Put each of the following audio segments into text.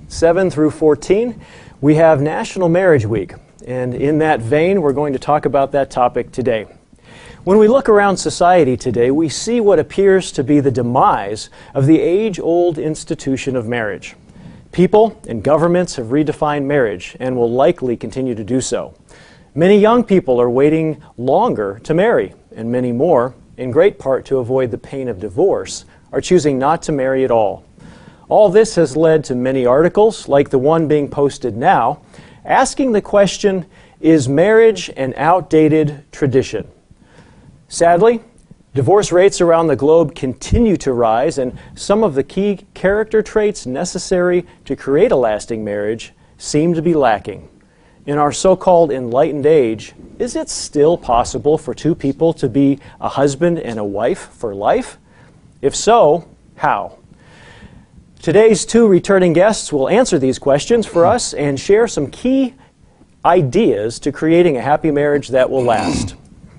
7 through 14, we have National Marriage Week. And in that vein, we're going to talk about that topic today. When we look around society today, we see what appears to be the demise of the age-old institution of marriage. People and governments have redefined marriage and will likely continue to do so. Many young people are waiting longer to marry, and many more, in great part to avoid the pain of divorce, are choosing not to marry at all. All this has led to many articles, like the one being posted now, asking the question, is marriage an outdated tradition? Sadly, divorce rates around the globe continue to rise, and some of the key character traits necessary to create a lasting marriage seem to be lacking. In our so-called enlightened age, is it still possible for two people to be a husband and a wife for life? If so, how? Today's two returning guests will answer these questions for us and share some key ideas to creating a happy marriage that will last.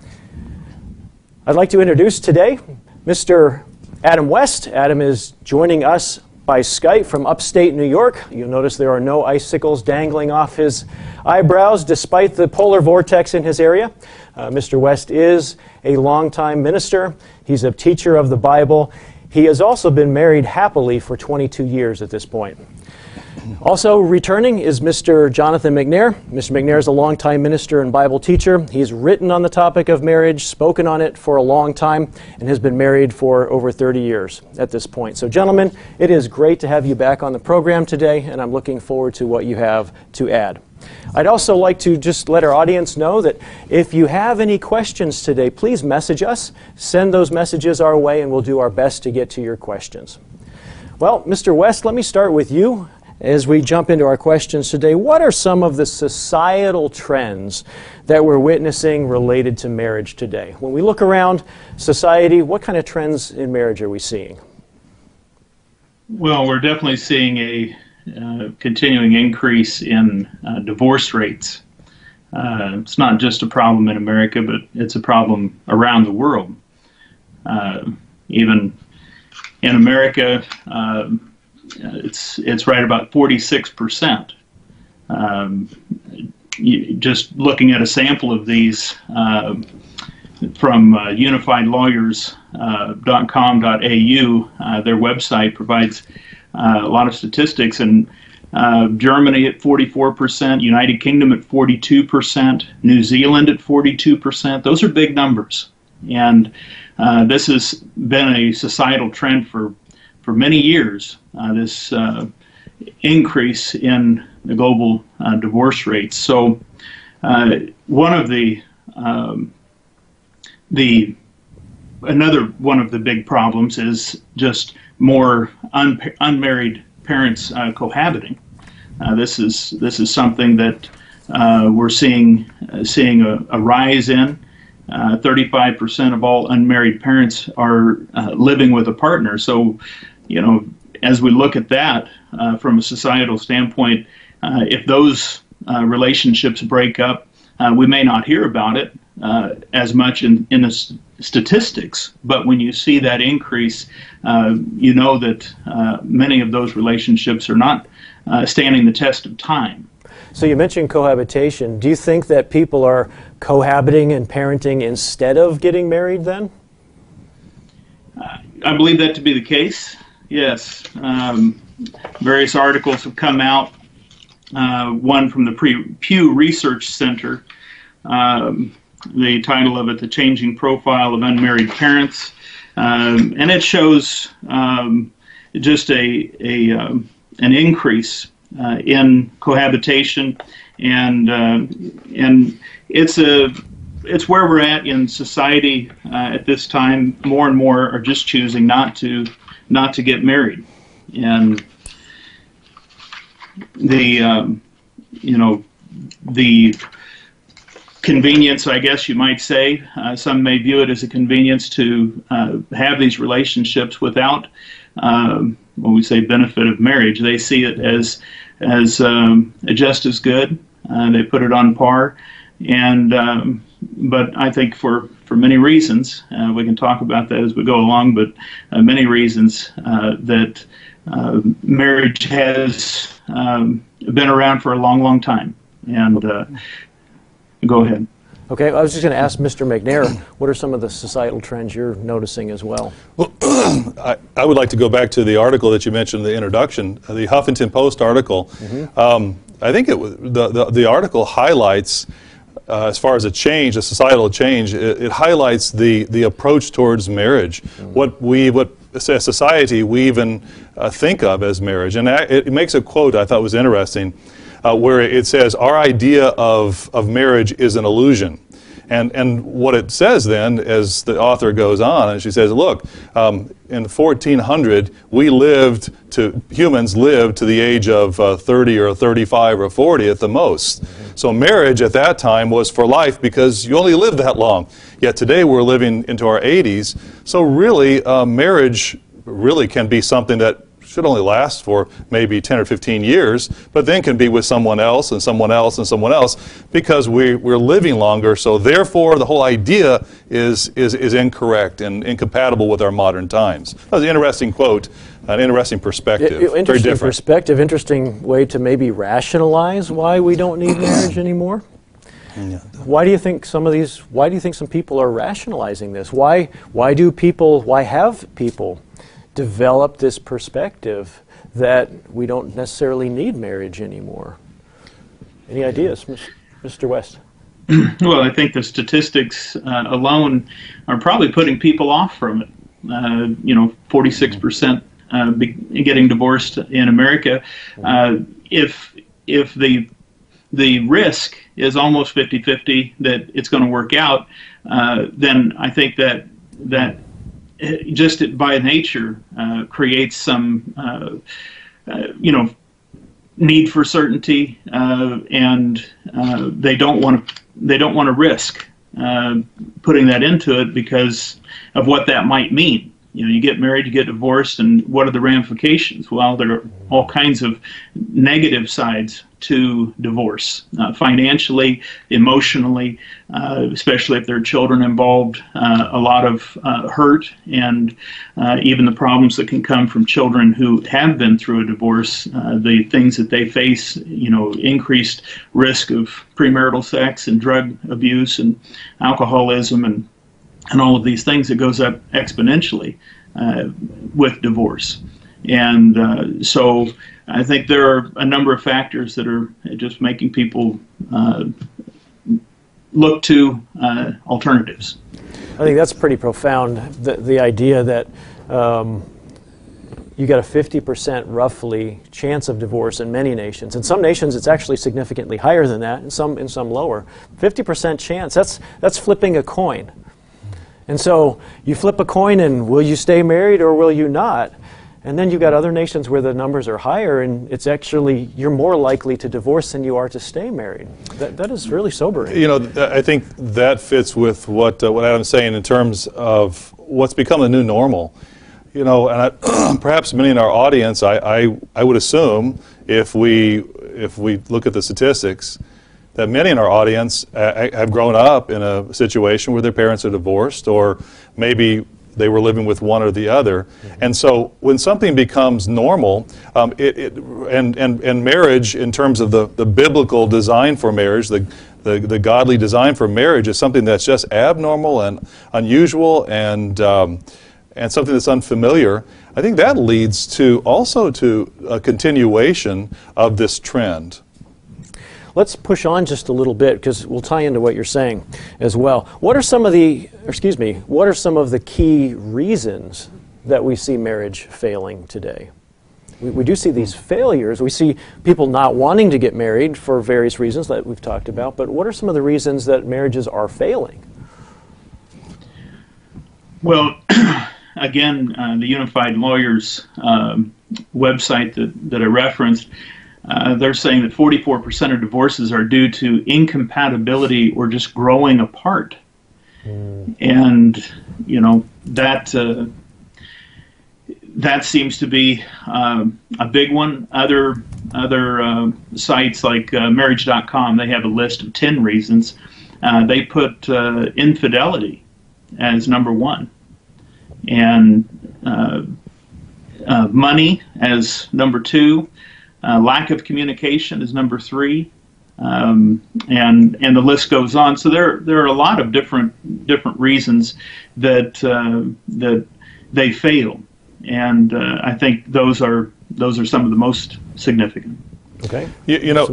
I'd like to introduce today Mr. Adam West. Adam is joining us by Skype from upstate New York. You'll notice there are no icicles dangling off his eyebrows despite the polar vortex in his area. Mr. West is a longtime minister. He's a teacher of the Bible. He has also been married happily for 22 years at this point. Also returning is Mr. Jonathan McNair. Mr. McNair is a longtime minister and Bible teacher. He's written on the topic of marriage, spoken on it for a long time, and has been married for over 30 years at this point. So gentlemen, it is great to have you back on the program today, and I'm looking forward to what you have to add. I'd also like to just let our audience know that if you have any questions today, please message us. Send those messages our way, and we'll do our best to get to your questions. Well, Mr. West, let me start with you. As we jump into our questions today, what are some of the societal trends that we're witnessing related to marriage today? When we look around society, what kind of trends in marriage are we seeing? Well, we're definitely seeing a continuing increase in divorce rates. It's not just a problem in America, but it's a problem around the world. Even in America, it's right about 46%. Just looking at a sample of these from unifiedlawyers.com.au, their website provides a lot of statistics, and Germany at 44%, United Kingdom at 42%, New Zealand at 42%. Those are big numbers, and this has been a societal trend for many years, this increase in the global divorce rates. So one of another one of the big problems is just more unmarried parents cohabiting. This is something that we're seeing a rise in. 35% of all unmarried parents are living with a partner. So, as we look at that from a societal standpoint, if those relationships break up, we may not hear about it as much in the statistics, but when you see that increase, you know that many of those relationships are not standing the test of time. So you mentioned cohabitation. Do you think that people are cohabiting and parenting instead of getting married then? I believe that to be the case, yes. Various articles have come out, one from the Pew Research Center, the title of it, The Changing Profile of Unmarried Parents, and it shows just an increase in cohabitation, and it's where we're at in society at this time. More and more are just choosing not to get married, and the convenience, I guess you might say, some may view it as a convenience to have these relationships without, when we say benefit of marriage, they see it as just as good. They put it on par, and but I think for many reasons, we can talk about that as we go along, but many reasons that marriage has been around for a long, long time. And go ahead. Okay, I was just going to ask Mr. McNair, what are some of the societal trends you're noticing as well? Well, I would like to go back to the article that you mentioned in the introduction, the Huffington Post article. I think the article highlights, as far as a societal change, it highlights the approach towards marriage, what as a society we even think of as marriage. And it makes a quote I thought was interesting, where it says, "Our idea of marriage is an illusion." And what it says then, as the author goes on, and she says, look, in 1400, humans lived to the age of 30 or 35 or 40 at the most. So marriage at that time was for life because you only lived that long. Yet today we're living into our 80s. So really, marriage really can be something that should only last for maybe 10 or 15 years, but then can be with someone else and someone else and someone else because we're living longer. So therefore, the whole idea is incorrect and incompatible with our modern times. That was an interesting quote, an interesting perspective. Interesting very different perspective, interesting way to maybe rationalize why we don't need marriage anymore. Yeah. Why do you think some people are rationalizing this? Why have people develop this perspective that we don't necessarily need marriage anymore? Any ideas, Mr. West? Well, I think the statistics alone are probably putting people off from it. 46% getting divorced in America. If the risk is almost 50-50 that it's going to work out, then I think that just by nature creates some need for certainty, and they don't want to risk putting that into it because of what that might mean. You get married, you get divorced, and what are the ramifications? Well, there are all kinds of negative sides to divorce, financially, emotionally, especially if there are children involved, a lot of hurt, and even the problems that can come from children who have been through a divorce, the things that they face, increased risk of premarital sex and drug abuse and alcoholism and all of these things that goes up exponentially with divorce. And so I think there are a number of factors that are just making people look to alternatives. I think that's pretty profound, the idea that you got a 50% roughly chance of divorce in many nations. In some nations, it's actually significantly higher than that, in some lower. 50% chance, that's flipping a coin. And so you flip a coin and will you stay married or will you not? And then you've got other nations where the numbers are higher and it's actually, you're more likely to divorce than you are to stay married. That is really sobering. I think that fits with what Adam's saying in terms of what's become the new normal. And perhaps many in our audience, I would assume, if we look at the statistics, that many in our audience have grown up in a situation where their parents are divorced, or maybe they were living with one or the other. Mm-hmm. And so when something becomes normal, and marriage, in terms of the biblical design for marriage, the godly design for marriage, is something that's just abnormal and unusual and something that's unfamiliar, I think that leads to a continuation of this trend. Let's push on just a little bit because we'll tie into what you're saying as well. What are some of the key reasons that we see marriage failing today? We do see these failures. We see people not wanting to get married for various reasons that we've talked about, but what are some of the reasons that marriages are failing? Well, again, the Unified Lawyers website that I referenced, they're saying that 44% of divorces are due to incompatibility or just growing apart. And, that seems to be a big one. Other sites like Marriage.com, they have a list of 10 reasons. They put infidelity as number one. And money as number 2, lack of communication is number 3, and the list goes on. So there are a lot of different reasons that that they fail, and I think those are some of the most significant. Okay. You know,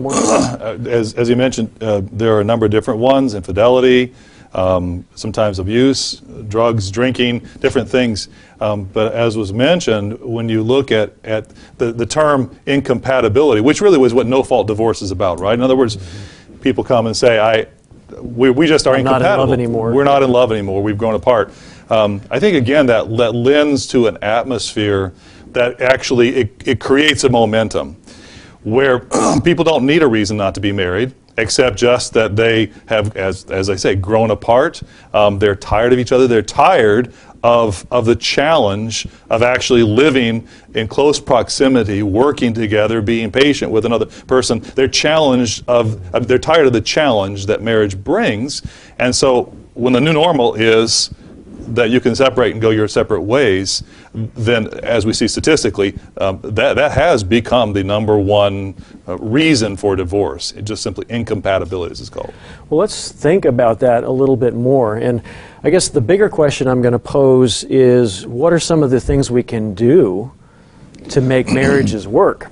as you mentioned, there are a number of different ones: infidelity, sometimes abuse, drugs, drinking, different things. But as was mentioned, when you look at the term incompatibility, which really was what no-fault divorce is about, right? In other words, people come and say, we just are incompatible. Not in love anymore. We're not in love anymore. We've grown apart. I think, again, that lends to an atmosphere that actually it creates a momentum where people don't need a reason not to be married, except just that they have, as I say, grown apart. They're tired of each other. They're tired of the challenge of actually living in close proximity, working together, being patient with another person. They're they're tired of the challenge that marriage brings. And so when the new normal is that you can separate and go your separate ways, then as we see statistically, that has become the number one reason for divorce. It just simply incompatibility, as it's called. Well, let's think about that a little bit more. And I guess the bigger question I'm going to pose is, what are some of the things we can do to make marriages work?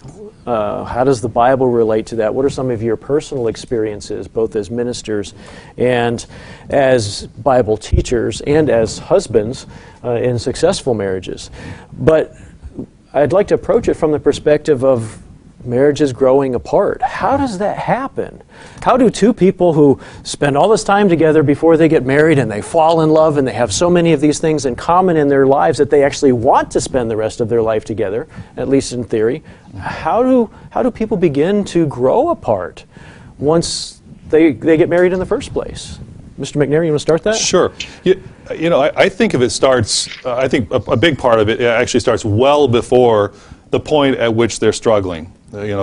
How does the Bible relate to that? What are some of your personal experiences, both as ministers and as Bible teachers and as husbands in successful marriages? But I'd like to approach it from the perspective of marriages growing apart. How does that happen? How do two people who spend all this time together before they get married and they fall in love and they have so many of these things in common in their lives that they actually want to spend the rest of their life together, at least in theory, how do people begin to grow apart once they get married in the first place? Mr. McNair, you want to start that? Sure. You know, I think if it starts, I think a big part of it actually starts well before the point at which they're struggling,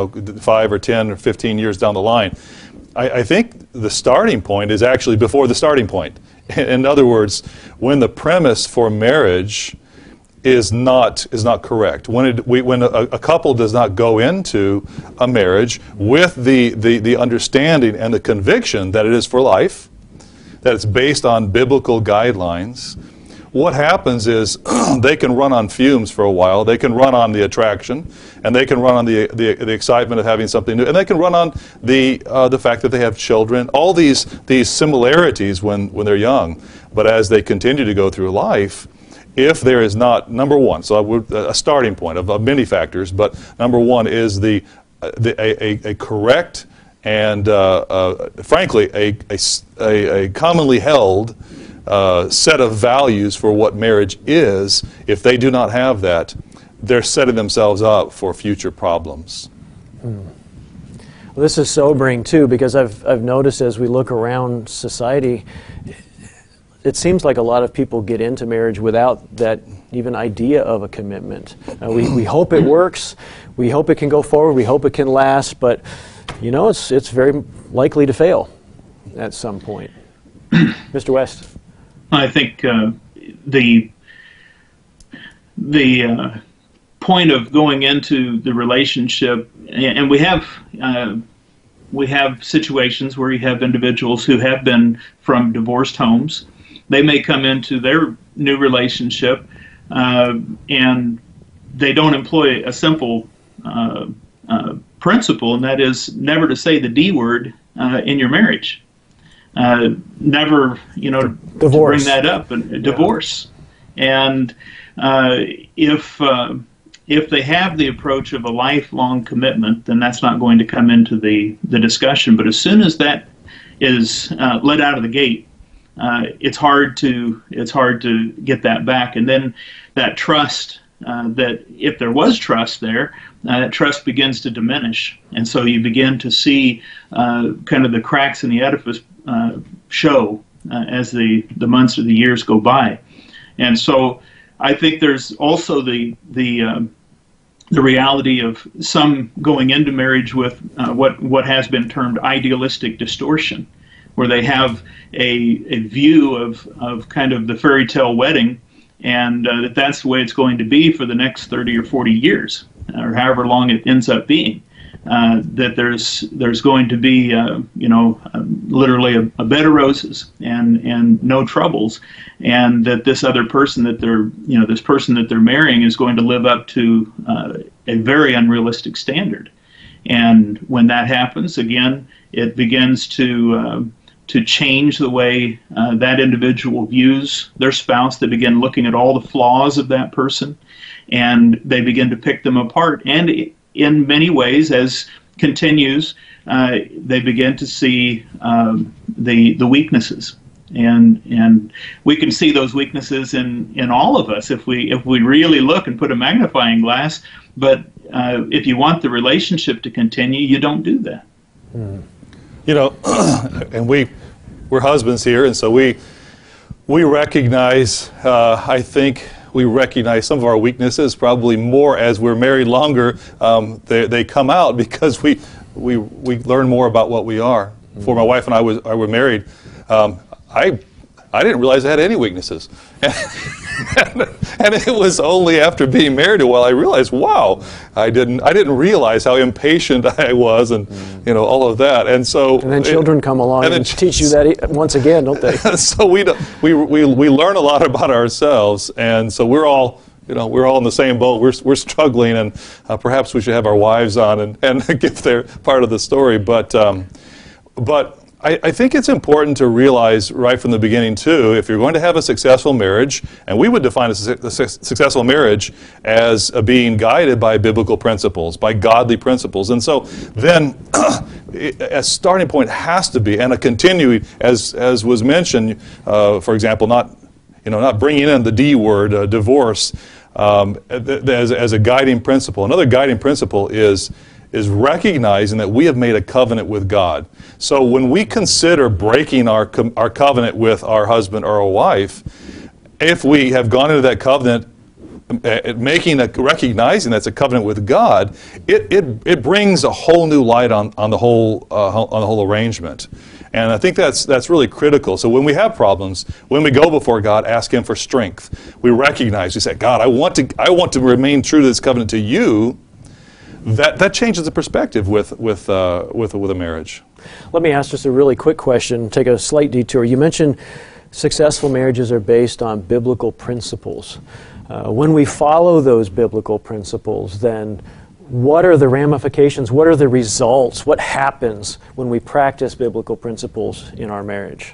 5 or 10 or 15 years down the line. I think the starting point is actually before the starting point. In other words, when the premise for marriage is not correct. When a couple does not go into a marriage with the understanding and the conviction that it is for life, that it's based on biblical guidelines, what happens is they can run on fumes for a while. They can run on the attraction, and they can run on the excitement of having something new, and they can run on the fact that they have children. All these similarities when they're young, but as they continue to go through life, if there is not, number one, so a starting point of many factors, but number one is a correct and frankly a commonly held set of values for what marriage is. If they do not have that, they're setting themselves up for future problems. Well, this is sobering too, because I've noticed as we look around society, it seems like a lot of people get into marriage without that even idea of a commitment. We hope it works, we hope it can go forward, we hope it can last, but it's very likely to fail at some point. Mr. West. I think the point of going into the relationship, and we have situations where you have individuals who have been from divorced homes. They may come into their new relationship and they don't employ a simple principle, and that is never to say the D word in your marriage. Never, divorce. To bring that up, and divorce. And if they have the approach of a lifelong commitment, then that's not going to come into the discussion. But as soon as that is let out of the gate, it's hard to get that back. And then that trust, that if there was trust there, that trust begins to diminish, and so you begin to see kind of the cracks in the edifice show as the months or the years go by. And so I think there's also the reality of some going into marriage with what has been termed idealistic distortion, where they have a view of kind of the fairy tale wedding and that's the way it's going to be for the next 30 or 40 years, or however long it ends up being. That there's going to be literally a bed of roses and no troubles, and that this other person that they're marrying is going to live up to a very unrealistic standard. And when that happens, again, it begins to change the way that individual views their spouse. They begin looking at all the flaws of that person, and they begin to pick them apart. And in many ways, as continues, they begin to see the weaknesses, and we can see those weaknesses in all of us if we really look and put a magnifying glass. But if you want the relationship to continue, you don't do that. You know, and we're husbands here, and so we recognize, I think, we recognize some of our weaknesses probably more as we're married longer. They come out because we learn more about what we are. Before my wife and I were married, I didn't realize I had any weaknesses. And it was only after being married a while I realized, wow, I didn't realize how impatient I was, and all of that. And so and then children come along and teach you that once again, don't they? So we learn a lot about ourselves, and so we're all in the same boat. We're struggling, and perhaps we should have our wives on and give their part of the story. But I think it's important to realize right from the beginning, too, if you're going to have a successful marriage, and we would define a successful marriage as being guided by biblical principles, by godly principles. And so then a starting point has to be, and a continuing, as was mentioned, for example, not bringing in the D word, divorce, as a guiding principle. Another guiding principle is recognizing that we have made a covenant with God. So when we consider breaking our covenant with our husband or our wife, if we have gone into that covenant recognizing that's a covenant with God, it brings a whole new light on the whole arrangement. And I think that's really critical. So when we have problems, when we go before God, ask Him for strength. We recognize, we say, God, I want to remain true to this covenant to you. That changes the perspective with a marriage. Let me ask just a really quick question, take a slight detour. You mentioned successful marriages are based on biblical principles. When we follow those biblical principles, then what are the ramifications? What are the results? What happens when we practice biblical principles in our marriage?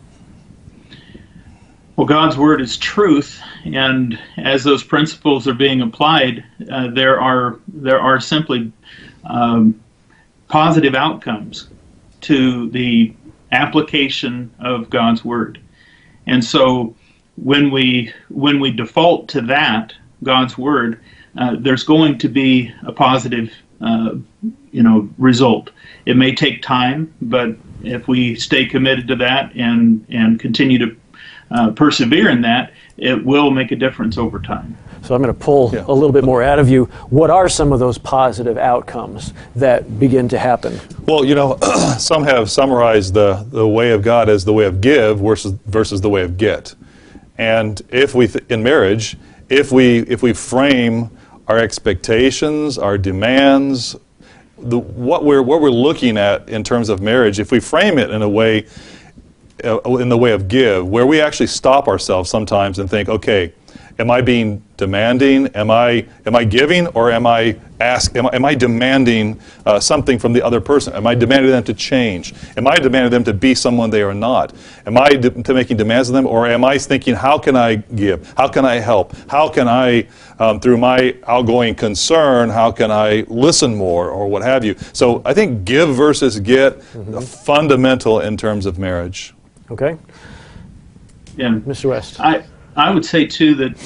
Well, God's Word is truth, and as those principles are being applied, there are simply positive outcomes to the application of God's Word. And so when we default to that, God's Word, there's going to be a positive result. It may take time, but if we stay committed to that and continue to persevere in that, it will make a difference over time. So I'm going to pull a little bit more out of you. What are some of those positive outcomes that begin to happen? Well, some have summarized the way of God as the way of give versus the way of get. And in marriage, if we frame our expectations, our demands, what we're looking at in terms of marriage, if we frame it in the way of give, where we actually stop ourselves sometimes and think, okay, am I being demanding? Am I giving, or am I demanding something from the other person? Am I demanding them to change? Am I demanding them to be someone they are not? Am I making demands of them, or am I thinking, how can I give? How can I help? How can I, through my outgoing concern, how can I listen more, or what have you? So I think give versus get, fundamental in terms of marriage. Okay. Yeah, Mr. West. I would say too that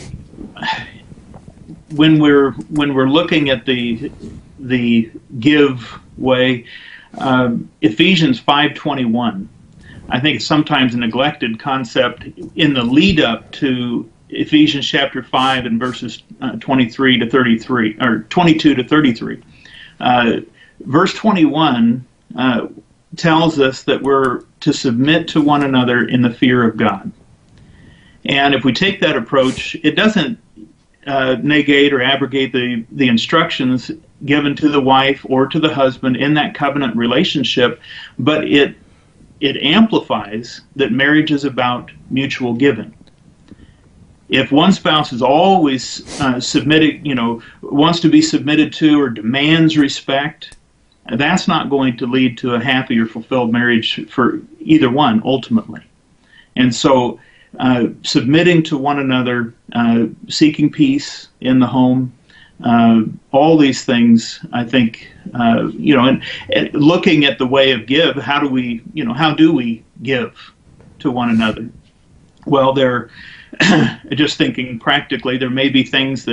when we're looking at the give way, Ephesians 5:21, I think it's sometimes a neglected concept in the lead up to Ephesians chapter 5 and verses 23 to 33 or 22 to 33. Verse 21 tells us that we're to submit to one another in the fear of God. And if we take that approach, it doesn't negate or abrogate the instructions given to the wife or to the husband in that covenant relationship, but it amplifies that marriage is about mutual giving. If one spouse is always submitted, wants to be submitted to or demands respect, that's not going to lead to a happy or fulfilled marriage for either one ultimately. And so submitting to one another, seeking peace in the home, all these things, I think, and looking at the way of give, how do we give to one another? Well, just thinking practically, there may be things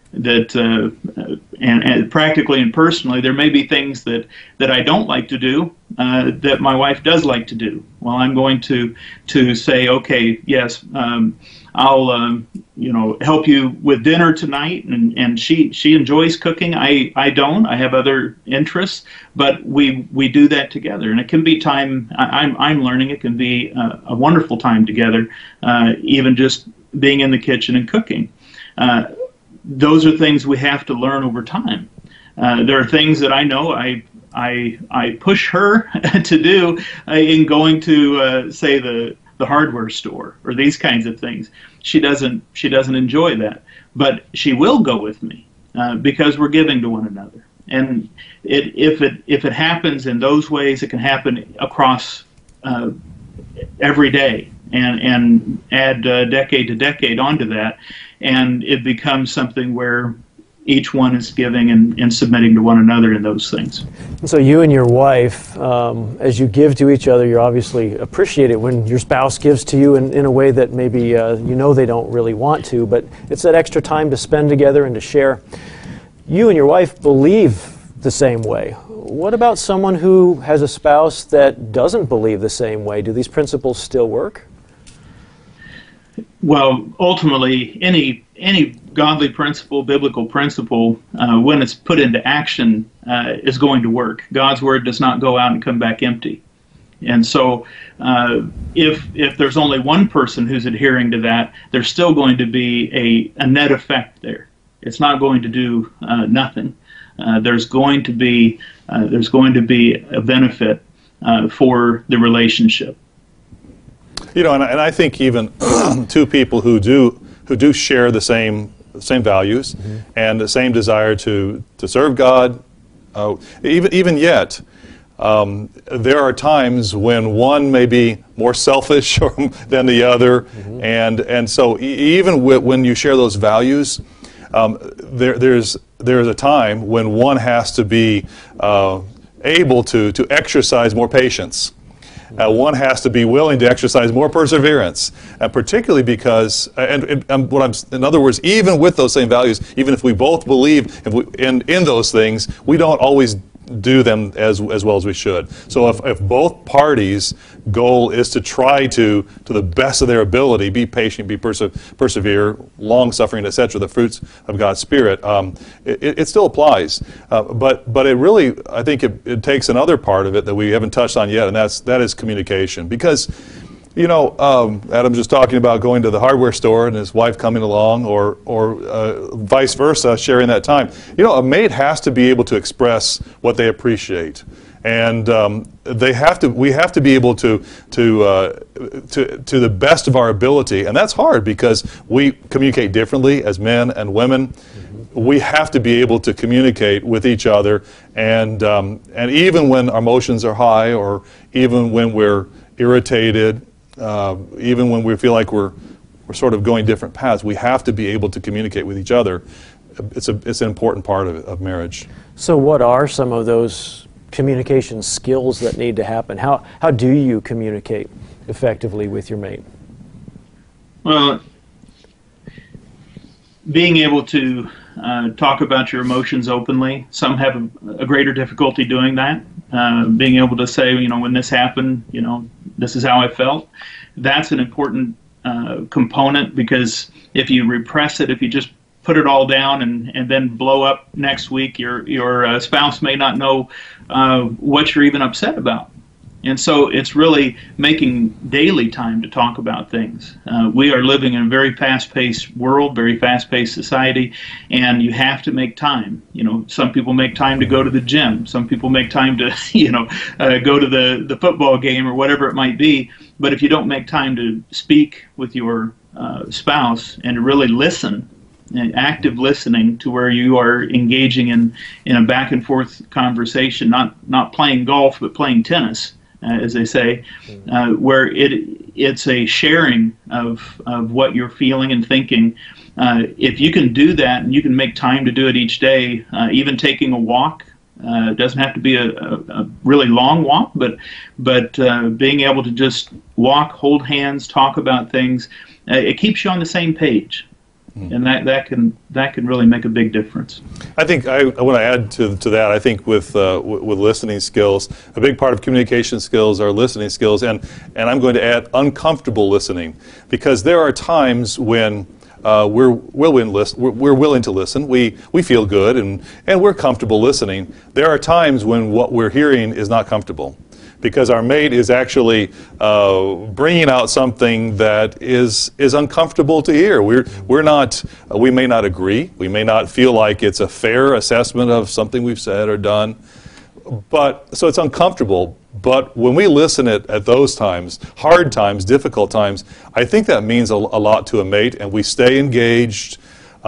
and practically and personally, there may be things that I don't like to do that my wife does like to do. Well, I'm going to say, okay, yes, I'll help you with dinner tonight, and she enjoys cooking. I don't. I have other interests, but we do that together, and it can be time. I'm learning it can be a wonderful time together, even just being in the kitchen and cooking. Those are things we have to learn over time. There are things that I know I push her to do in going to say the hardware store or these kinds of things. She doesn't enjoy that, but she will go with me because we're giving to one another. And if it happens in those ways, it can happen across every day and add decade to decade onto that, and it becomes something where each one is giving and submitting to one another in those things. And so you and your wife, as you give to each other, you obviously appreciate it when your spouse gives to you in a way that maybe they don't really want to, but it's that extra time to spend together and to share. You and your wife believe the same way. What about someone who has a spouse that doesn't believe the same way? Do these principles still work? Well, ultimately, any godly principle, biblical principle, when it's put into action, is going to work. God's word does not go out and come back empty. And so if there's only one person who's adhering to that, there's still going to be a net effect there. It's not going to do nothing. There's going to be a benefit for the relationship. And I think even two people who do share the same values and the same desire to serve God, even yet, there are times when one may be more selfish than the other, and so even when you share those values, there's a time when one has to be able to exercise more patience. One has to be willing to exercise more perseverance, particularly because, in other words, even with those same values, even if we both believe in those things, we don't always do them as well as we should. So if both parties' goal is to try to the best of their ability, be patient, persevere, long-suffering, etc., the fruits of God's Spirit, it still applies. But it really, I think it takes another part of it that we haven't touched on yet, and that is communication. Because Adam's just talking about going to the hardware store and his wife coming along, or vice versa, sharing that time. A mate has to be able to express what they appreciate, and we have to be able to the best of our ability, and that's hard because we communicate differently as men and women. We have to be able to communicate with each other, and even when our emotions are high, or even when we're irritated. Even when we feel like we're sort of going different paths, we have to be able to communicate with each other. It's an important part of marriage. So what are some of those communication skills that need to happen? How do you communicate effectively with your mate? Well, being able to talk about your emotions openly. Some have a greater difficulty doing that. Being able to say, when this happened, this is how I felt. That's an important component, because if you repress it, if you just put it all down and then blow up next week, your spouse may not know what you're even upset about. And so it's really making daily time to talk about things. We are living in a very fast-paced world, very fast-paced society, and you have to make time. Some people make time to go to the gym. Some people make time to, go to the football game or whatever it might be. But if you don't make time to speak with your spouse and to really listen, active listening to where you are engaging in a back and forth conversation, not playing golf but playing tennis, as they say, where it's a sharing of what you're feeling and thinking. If you can do that and you can make time to do it each day, even taking a walk, it doesn't have to be a really long walk, but being able to just walk, hold hands, talk about things, it keeps you on the same page. And that can really make a big difference. I think I want to add to that. I think with listening skills, a big part of communication skills are listening skills, and I'm going to add uncomfortable listening, because there are times when we're willing to listen. We feel good and we're comfortable listening. There are times when what we're hearing is not comfortable, because our mate is actually bringing out something that is uncomfortable to hear. We may not agree. We may not feel like it's a fair assessment of something we've said or done. So it's uncomfortable. But when we listen at those times, hard times, difficult times, I think that means a lot to a mate, and we stay engaged.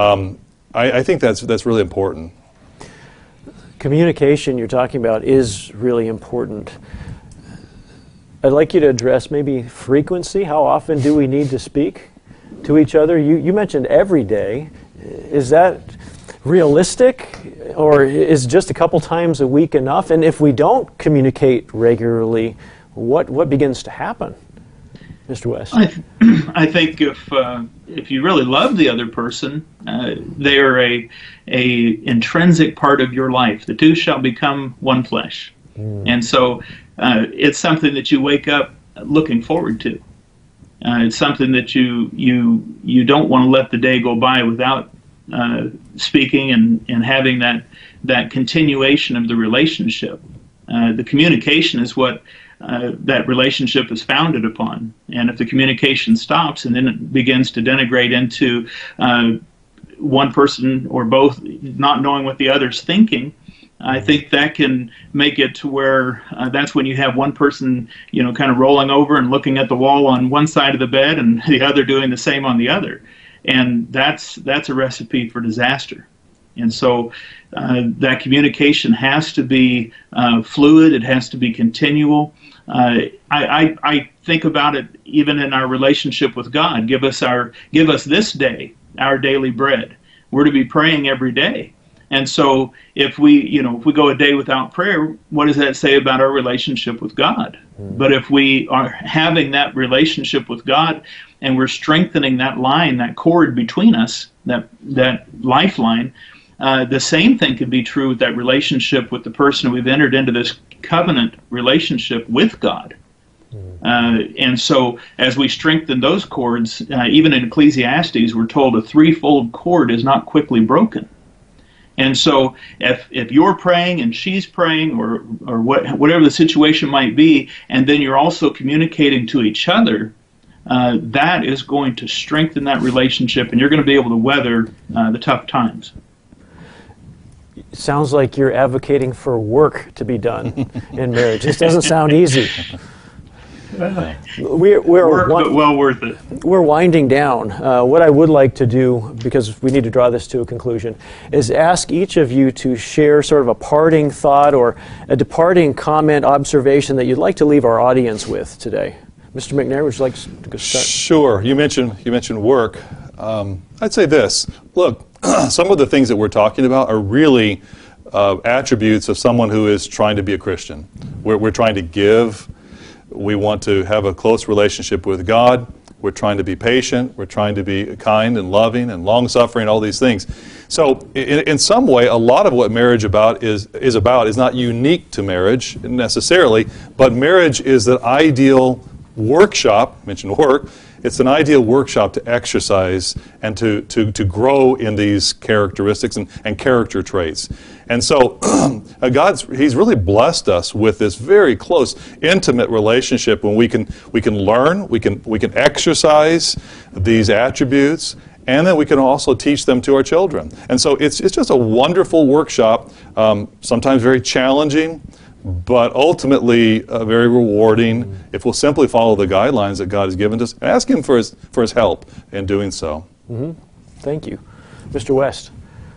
I think that's really important. Communication you're talking about is really important. I'd like you to address maybe frequency. How often do we need to speak to each other? You mentioned every day. Is that realistic, or is just a couple times a week enough? And if we don't communicate regularly, what begins to happen, Mr. West? I think if you really love the other person, they are a intrinsic part of your life. The two shall become one flesh. And so it's something that you wake up looking forward to. It's something that you don't want to let the day go by without speaking and having that continuation of the relationship. The communication is what that relationship is founded upon. And if the communication stops and then it begins to denigrate into one person or both not knowing what the other's thinking, I think that can make it to where that's when you have one person, kind of rolling over and looking at the wall on one side of the bed and the other doing the same on the other. And that's a recipe for disaster. And so that communication has to be fluid. It has to be continual. I think about it even in our relationship with God. Give us this day our daily bread. We're to be praying every day. And so if we go a day without prayer, what does that say about our relationship with God? But if we are having that relationship with God and we're strengthening that line, that cord between us, that lifeline, the same thing can be true with that relationship with the person we've entered into this covenant relationship with God. And so as we strengthen those cords, even in Ecclesiastes, we're told a threefold cord is not quickly broken. And so if you're praying and she's praying or whatever the situation might be, and then you're also communicating to each other, that is going to strengthen that relationship, and you're going to be able to weather the tough times. Sounds like you're advocating for work to be done in marriage. This doesn't sound easy. We're but well worth it. We're winding down. What I would like to do, because we need to draw this to a conclusion, is ask each of you to share sort of a parting thought or a departing comment, observation that you'd like to leave our audience with today. Mr. McNair, would you like to start? Sure. You mentioned work. I'd say this. Look, some of the things that we're talking about are really attributes of someone who is trying to be a Christian. We're trying to give. We want to have a close relationship with God. We're trying to be patient. We're trying to be kind and loving and long-suffering, all these things. So in some way, a lot of what marriage is not unique to marriage necessarily, but marriage is the ideal workshop, mentioned work, it's an ideal workshop to exercise and to grow in these characteristics and character traits. And so He's really blessed us with this very close, intimate relationship when we can learn, we can exercise these attributes, and then we can also teach them to our children. And so it's just a wonderful workshop, sometimes very challenging, but ultimately very rewarding if we'll simply follow the guidelines that God has given us and ask Him for His help in doing so. Thank you. Mr. West.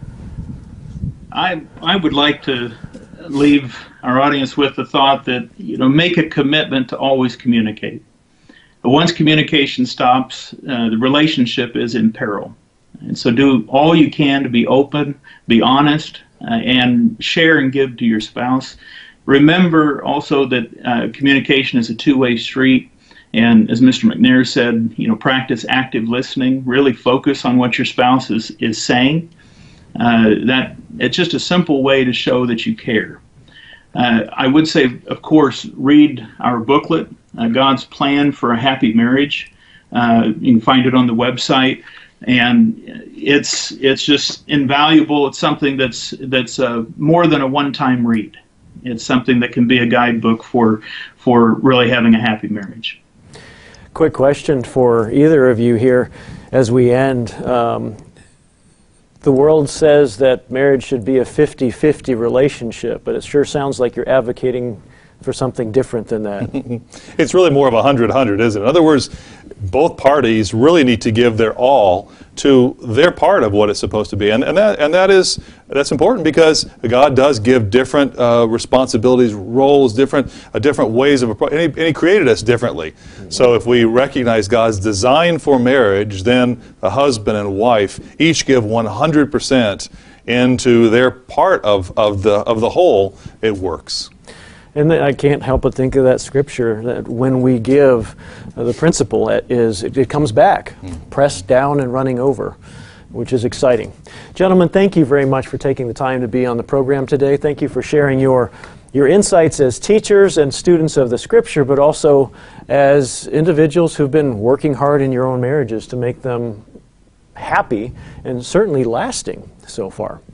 I would like to leave our audience with the thought that, make a commitment to always communicate. But once communication stops, the relationship is in peril. And so do all you can to be open, be honest, and share and give to your spouse. Remember also that communication is a two-way street. And as Mr. McNair said, practice active listening. Really focus on what your spouse is saying. That it's just a simple way to show that you care. I would say, of course, read our booklet, God's Plan for a Happy Marriage. You can find it on the website, and it's just invaluable. It's something that's more than a one-time read. It's something that can be a guidebook for really having a happy marriage. Quick question for either of you here as we end. The world says that marriage should be a 50-50 relationship, but it sure sounds like you're advocating for something different than that. It's really more of 100-100, isn't it? In other words, both parties really need to give their all to their part of what it's supposed to be, and that's important because God does give different responsibilities, roles, different ways of approach, and He created us differently. So if we recognize God's design for marriage, then a husband and wife each give 100% into their part of the whole. It works. And I can't help but think of that scripture that when we give, the principle is it comes back, pressed down and running over, which is exciting. Gentlemen, thank you very much for taking the time to be on the program today. Thank you for sharing your insights as teachers and students of the scripture, but also as individuals who've been working hard in your own marriages to make them happy and certainly lasting so far.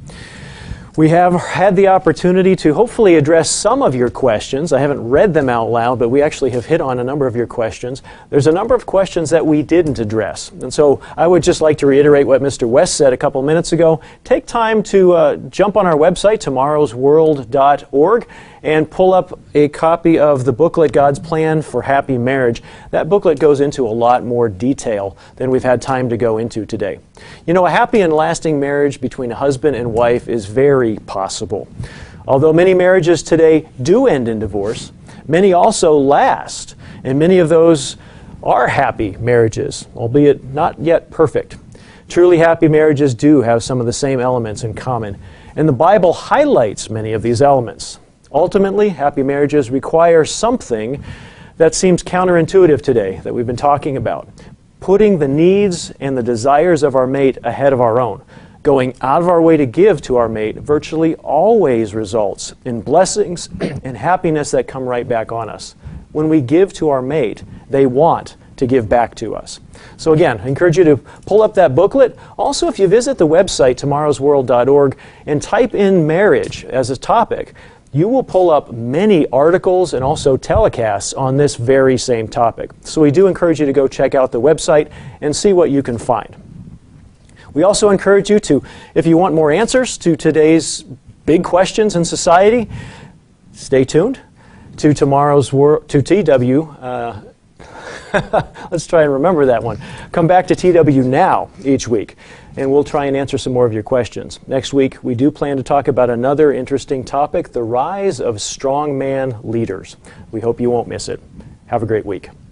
We have had the opportunity to hopefully address some of your questions. I haven't read them out loud, but we actually have hit on a number of your questions. There's a number of questions that we didn't address. And so I would just like to reiterate what Mr. West said a couple minutes ago. Take time to jump on our website, tomorrowsworld.org, and pull up a copy of the booklet, God's Plan for Happy Marriage. That booklet goes into a lot more detail than we've had time to go into today. A happy and lasting marriage between a husband and wife is very possible. Although many marriages today do end in divorce, many also last, and many of those are happy marriages, albeit not yet perfect. Truly happy marriages do have some of the same elements in common, and the Bible highlights many of these elements. Ultimately, happy marriages require something that seems counterintuitive today that we've been talking about. Putting the needs and the desires of our mate ahead of our own. Going out of our way to give to our mate virtually always results in blessings and happiness that come right back on us. When we give to our mate, they want to give back to us. So again, I encourage you to pull up that booklet. Also, if you visit the website, tomorrowsworld.org, and type in marriage as a topic, you will pull up many articles and also telecasts on this very same topic. So we do encourage you to go check out the website and see what you can find. We also encourage you to, if you want more answers to today's big questions in society, stay tuned to tomorrow's world, to TW. Let's try and remember that one. Come back to TW Now each week, and we'll try and answer some more of your questions. Next week, we do plan to talk about another interesting topic, the rise of strongman leaders. We hope you won't miss it. Have a great week.